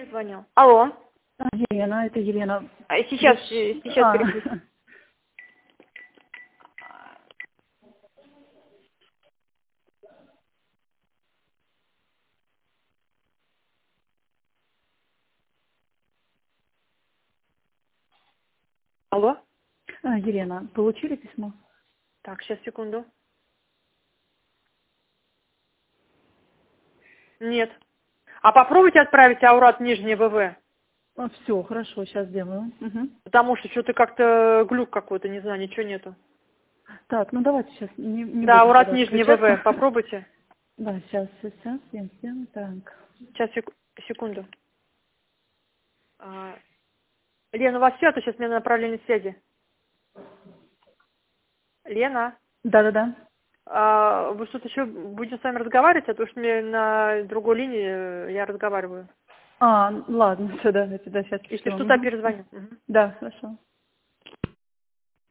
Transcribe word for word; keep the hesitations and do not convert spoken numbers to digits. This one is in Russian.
звонил. Алло. А, Елена, это Елена. А, Сейчас, Слушай, сейчас а. переключу. Алло. А, Елена, получили письмо? Так, сейчас, секунду. Нет. А попробуйте отправить Аурат Нижний ВВ. А, все, хорошо, сейчас сделаю. Угу. Потому что что-то как-то глюк какой-то, не знаю, ничего нету. Так, ну давайте сейчас не, не Да, будем Аурат тогда Нижний отключаться. ВВ, попробуйте. Да, сейчас, сейчас, я сделаю. Так. Сейчас, сек- секунду. А, Лена, у вас все, а то сейчас мне на направлении связи. Лена, Да-да-да. а, вы что-то еще будете с вами разговаривать, а то что мне на другой линии э, я разговариваю. А, ладно, все, давайте, да, сейчас Если пришлю. что-то, Угу. перезвоню. Мгм. Да, хорошо.